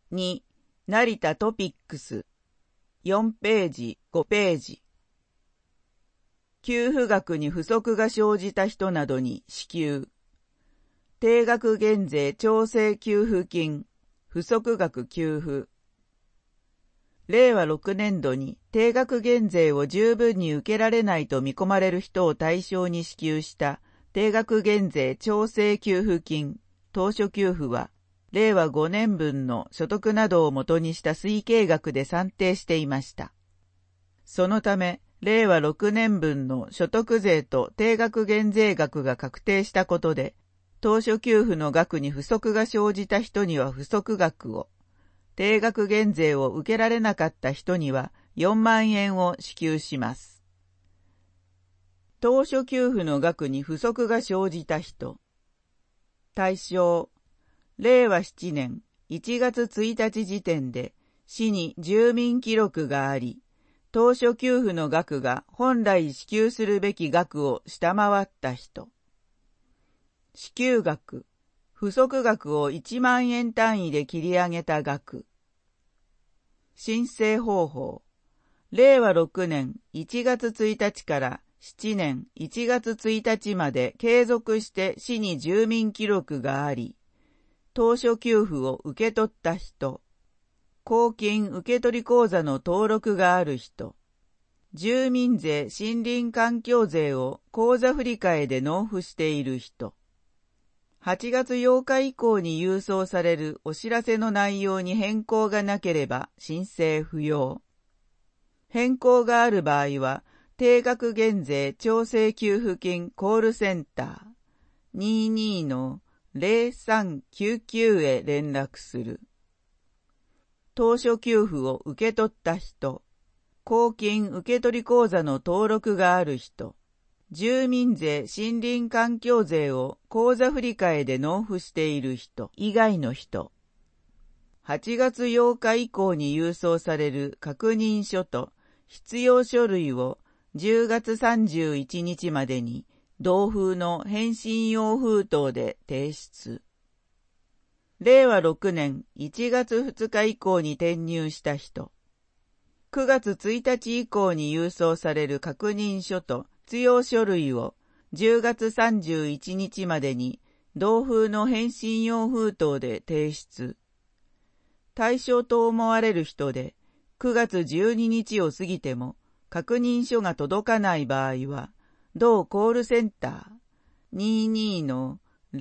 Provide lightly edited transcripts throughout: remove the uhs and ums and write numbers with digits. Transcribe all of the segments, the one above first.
2、成田トピックス。4ページ、5ページ。給付額に不足が生じた人などに支給。定額減税調整給付金、不足額給付。令和6年度に定額減税を十分に受けられないと見込まれる人を対象に支給した定額減税調整給付金、当初給付は、令和5年分の所得などをもとにした推計額で算定していました。そのため、令和6年分の所得税と定額減税額が確定したことで、当初給付の額に不足が生じた人には不足額を、定額減税を受けられなかった人には4万円を支給します。当初給付の額に不足が生じた人。対象、令和7年1月1日時点で市に住民記録があり、当初給付の額が本来支給するべき額を下回った人。支給額、不足額を1万円単位で切り上げた額。申請方法、令和6年1月1日から7年1月1日まで継続して市に住民記録があり、当初給付を受け取った人、公金受取口座の登録がある人、住民税森林環境税を口座振替で納付している人、8月8日以降に郵送されるお知らせの内容に変更がなければ申請不要。変更がある場合は、定額減税調整給付金コールセンター 22-0399 へ連絡する。当初給付を受け取った人、公金受取口座の登録がある人、住民税森林環境税を口座振替で納付している人以外の人、8月8日以降に郵送される確認書と必要書類を10月31日までに同封の返信用封筒で提出。令和6年1月2日以降に転入した人、9月1日以降に郵送される確認書と必要書類を10月31日までに同封の返信用封筒で提出。対象と思われる人で9月12日を過ぎても確認書が届かない場合は、同コールセンター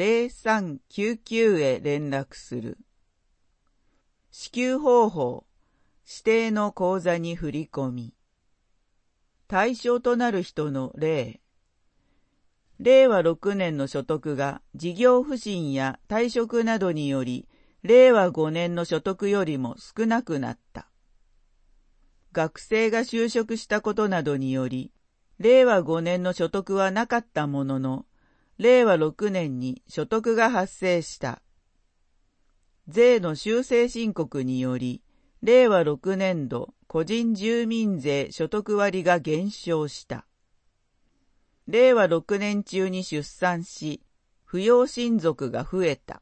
22-0399 へ連絡する。支給方法、指定の口座に振り込み。対象となる人の例。令和6年の所得が事業不振や退職などにより、令和5年の所得よりも少なくなった。学生が就職したことなどにより、令和5年の所得はなかったものの、令和6年に所得が発生した。税の修正申告により、令和6年度個人住民税所得割が減少した。令和6年中に出産し、扶養親族が増えた。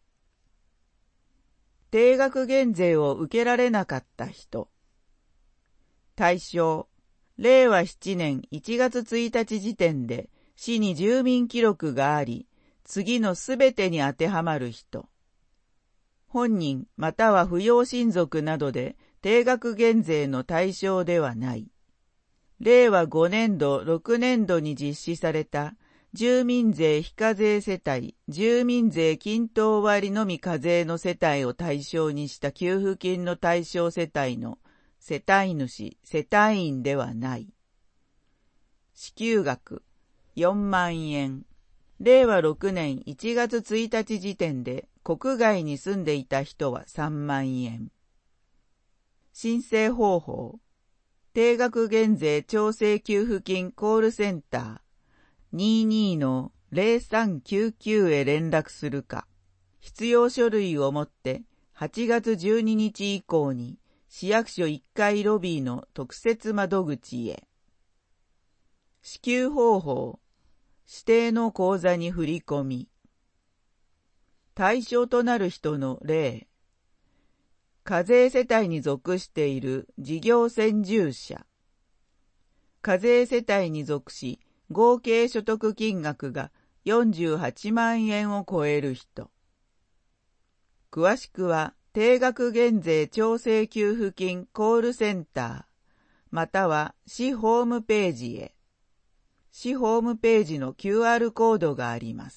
定額減税を受けられなかった人。対象、令和7年1月1日時点で市に住民記録があり、次のすべてに当てはまる人。本人または扶養親族などで定額減税の対象ではない。令和5年度6年度に実施された住民税非課税世帯、住民税均等割のみ課税の世帯を対象にした給付金の対象世帯の世帯主、世帯員ではない。支給額4万円。令和6年1月1日時点で国外に住んでいた人は3万円。申請方法。定額減税調整給付金コールセンター 22-0399 へ連絡するか、必要書類を持って8月12日以降に市役所1階ロビーの特設窓口へ。支給方法、指定の口座に振り込み。対象となる人の例。 課税世帯に属している事業専従者。課税世帯に属し、合計所得金額が48万円を超える人。詳しくは、定額減税調整給付金コールセンター、または市ホームページへ。市ホームページの QR コードがあります。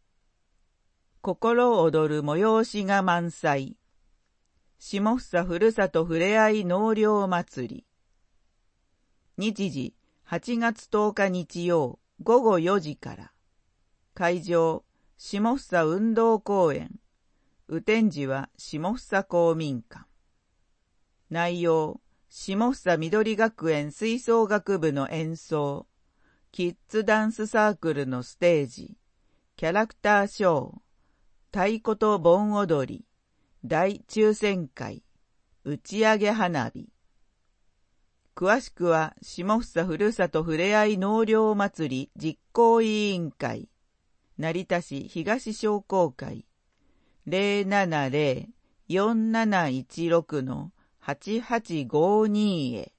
心躍る催しが満載。下総ふるさとふれあい納涼祭り。日時、8月10日日曜午後4時から。会場、下総運動公園。雨天時は下総公民館。内容、下総緑学園吹奏楽部の演奏。キッズダンスサークルのステージ。キャラクターショー。太鼓と盆踊り。大抽選会。打ち上げ花火。詳しくは、下総ふるさとふれあい納涼祭り実行委員会。成田市東商工会。070-4716-8852 へ。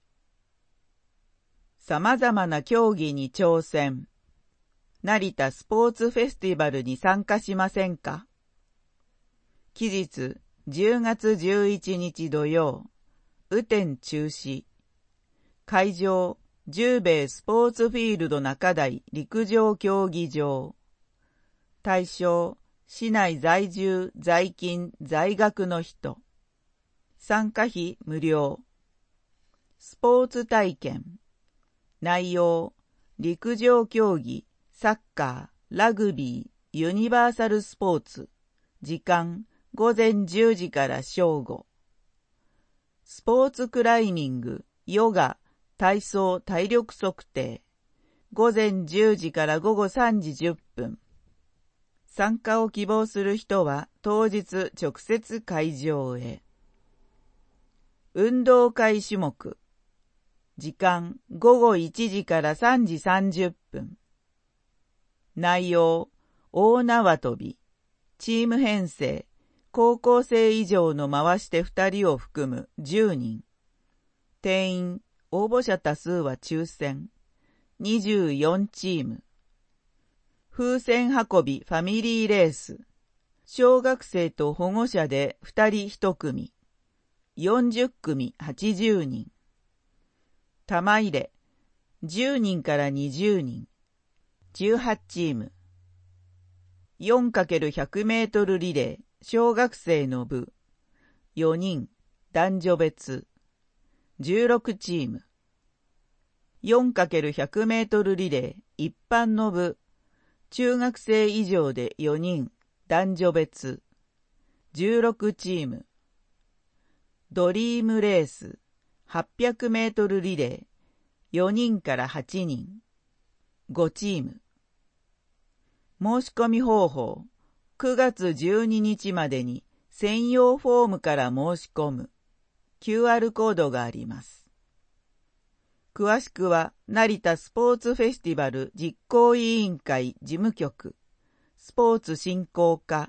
様々な競技に挑戦。成田スポーツフェスティバルに参加しませんか？期日、10月11日土曜。雨天中止。会場、十兵衛スポーツフィールド中台陸上競技場。対象、市内在住、在勤、在学の人。参加費無料。スポーツ体験。内容、陸上競技、サッカー、ラグビー、ユニバーサルスポーツ。時間、午前10時から正午。スポーツクライミング、ヨガ、体操、体力測定。午前10時から午後3時10分。参加を希望する人は当日直接会場へ。運動会種目。時間、午後1時から3時30分。内容、大縄跳び。チーム編成。高校生以上の回して2人を含む10人。定員、応募者多数は抽選。24チーム。風船運びファミリーレース。小学生と保護者で2人1組。40組80人。玉入れ。10人から20人。18チーム。4×100 メートルリレー。小学生の部。4人。男女別。16チーム。4×100 メートルリレー。一般の部。中学生以上で4人。男女別。16チーム。ドリームレース。800メートルリレー。4人から8人。5チーム。申し込み方法。9月12日までに専用フォームから申し込む。QR コードがあります。詳しくは、成田スポーツフェスティバル実行委員会事務局、スポーツ振興課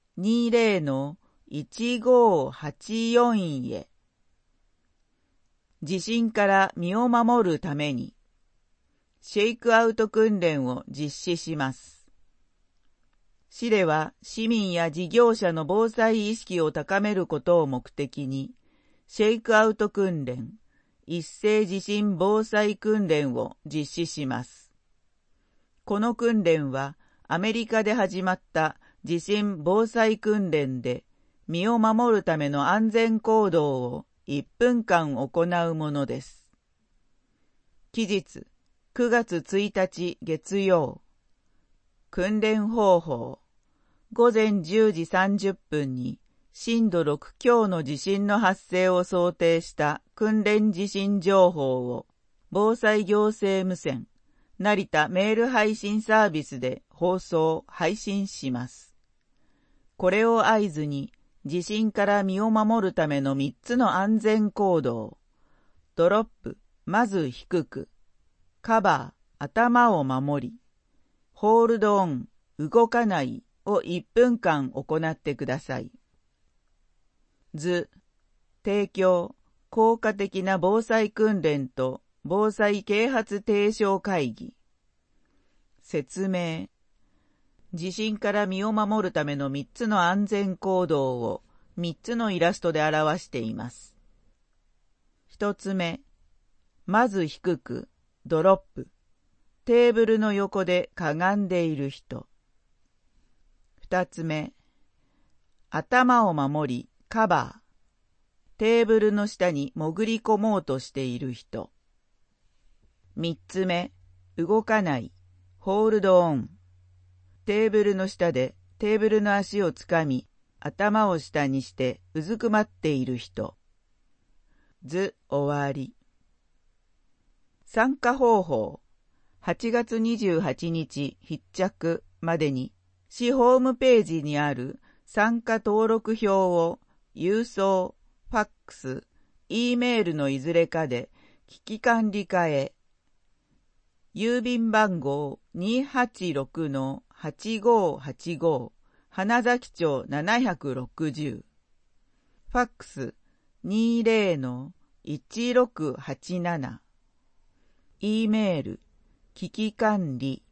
20-1584 へ。地震から身を守るために、シェイクアウト訓練を実施します。市では市民や事業者の防災意識を高めることを目的に、シェイクアウト訓練、一斉地震防災訓練を実施します。この訓練はアメリカで始まった地震防災訓練で、身を守るための安全行動を1分間行うものです。期日、9月1日月曜。訓練方法。午前10時30分に震度6強の地震の発生を想定した訓練地震情報を防災行政無線、成田メール配信サービスで放送・配信します。これを合図に地震から身を守るための3つの安全行動。ドロップ、まず低く。カバー、頭を守り。ホールドオン、動かないを1分間行ってください。図、 提供、効果的な防災訓練と防災啓発提唱会議。説明。地震から身を守るための3つの安全行動を3つのイラストで表しています。1つ目、まず低く、ドロップ。テーブルの横でかがんでいる人。2つ目、頭を守り、カバー。テーブルの下に潜り込もうとしている人。3つ目、動かない、ホールドオン。テーブルの下でテーブルの足をつかみ、頭を下にしてうずくまっている人。図終わり。参加方法。8月28日必着までに、市ホームページにある参加登録票を郵送、ファックス、Eメールのいずれかで危機管理課へ。郵便番号 286-8585 花崎町760。ファックス 20-1687。Eメール危機管理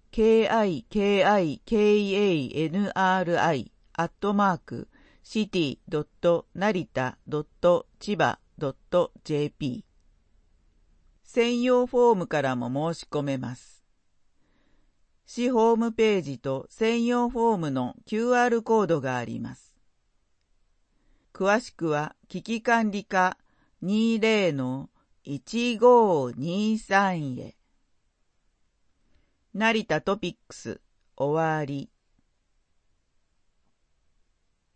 kikanri@city.narita.chiba.jp。 専用フォームからも申し込めます。市ホームページと専用フォームの QR コードがあります。詳しくは危機管理課 20-1523 へ。成田トピックス終わり。